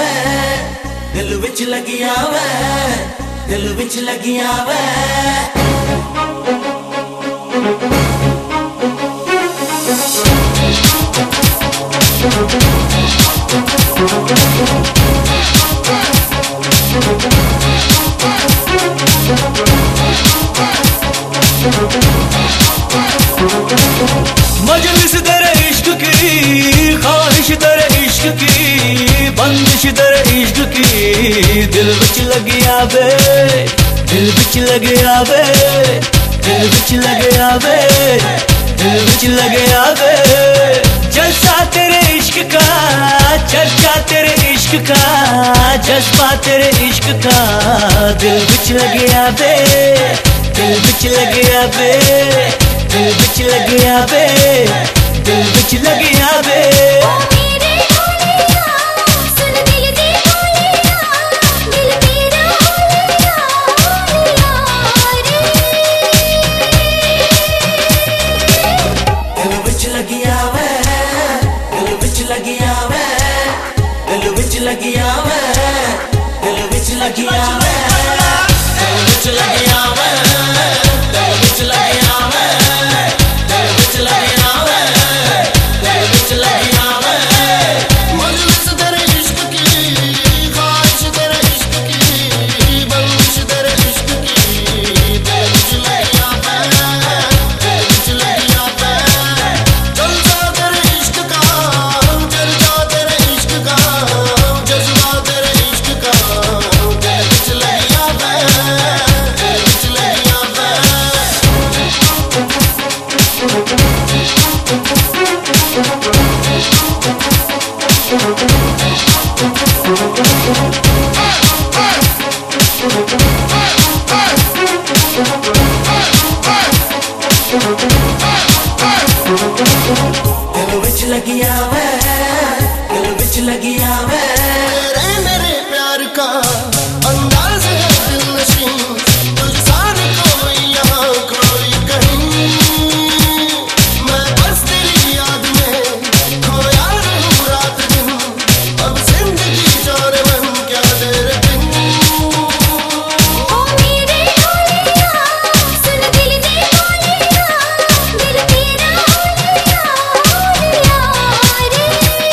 दिल विच लगिया वे, दिल विच लगिया वे। मजलिस तेरे इश्क की, ख्वाहिश तेरे इश्क की, बंदिश तेरे इश्क की, दिल विच लगिया वे, दिल विच लगिया वे, दिल विच लगिया वे, दिल विच लगिया वे। जलसा तेरे इश्क का, चर्चा तेरे इश्क का, जज्बा तेरे इश्क का, दिल विच लगिया वे, दिल विच लगिया वे, दिल विच लगिया वे, दिल विच लगिया वे। दिल विच लगिया वे, दिल विच लगिया वे, दिल विच लगिया वे, दिल विच लगिया वे, दिल विच लगिया वे, दिल विच लगिया वे, दिल विच लगिया वे, दिल विच लगिया वे। मजलिस तेरे इश्क की, ख्वाहिश तेरे इश्क की, बंदिश तेरे इश्क की, दिल विच लगिया वे, दिल विच लगिया वे। जलसा तेरे इश्क का, चर्चा तेरे इश्क का, जज्बा तेरे इश्क का, दिल विच लगिया वे, दिल विच लगिया वे। दिल विच लगिया वे, दिल विच लगिया वे। तेरे मेरे प्यार का अंदाज है दिलनशीं, तुझसा न कोई यहाँ कोई कहीं। मैं बस तेरी याद में खोया रहूं रात दिन, अब जिंदगी जाने मन क्या तेरे बिन। ओ मेरे होलिया, सुन दिल दे होलिया, दिल तेरा होलिया, होलिया रे।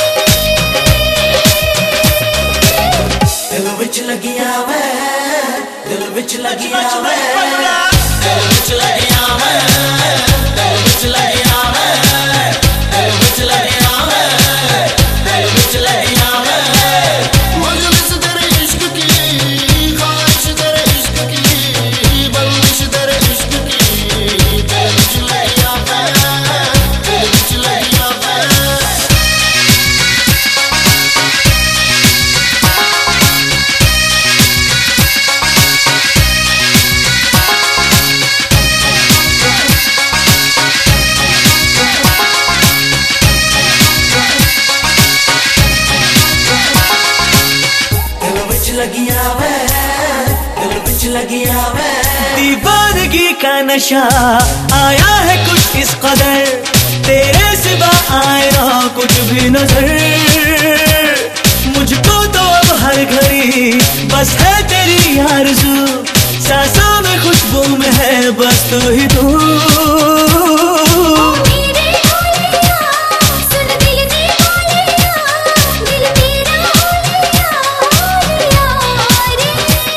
दिल विच लगिया वे, दिल विच लगिया वे, दिल विच लगिया वे, दिल विच लगिया वे, दिल विच लगिया वे, दिल विच लगिया वे। मजलिस तेरे इश्क की, ख्वाहिश तेरे इश्क की, बंदिश तेरे इश्क की, दिल विच लगिया वे, दिल विच लगिया वे। दिल विच लगिया वे, दिल विच लगिया वे। दीवानगी का नशा आया है कुछ इस कदर, तेरे सिवा आए ना कुछ भी नजर। मुझको तो अब हर घड़ी बस है तेरी आरज़ू, सांसों में खुशबू में है बस तू ही तू। ओ मेरे होलिया, सुन दिल दे होलिया, दिल तेरा होलिया, होलिया रे।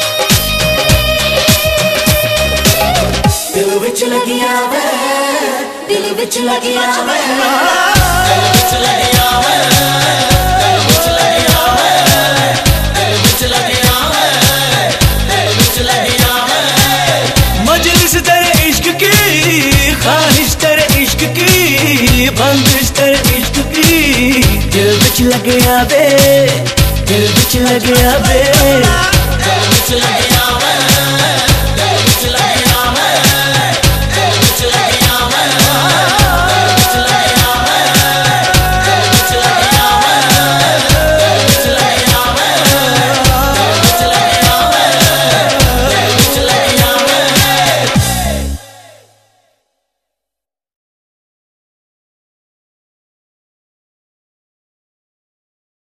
दिल विच लगिया वे, दिल विच लगिया वे, दिल विच लगिया वे, दिल विच लगिया वे, दिल विच लगिया वे, दिल विच लगिया वे। मजलिस तेरे इश्क की, ख्वाहिश तेरे इश्क की, बंदिश तेरे इश्क की, दिल विच लगिया वे, दिल विच लगिया वे, दिल विच लगिया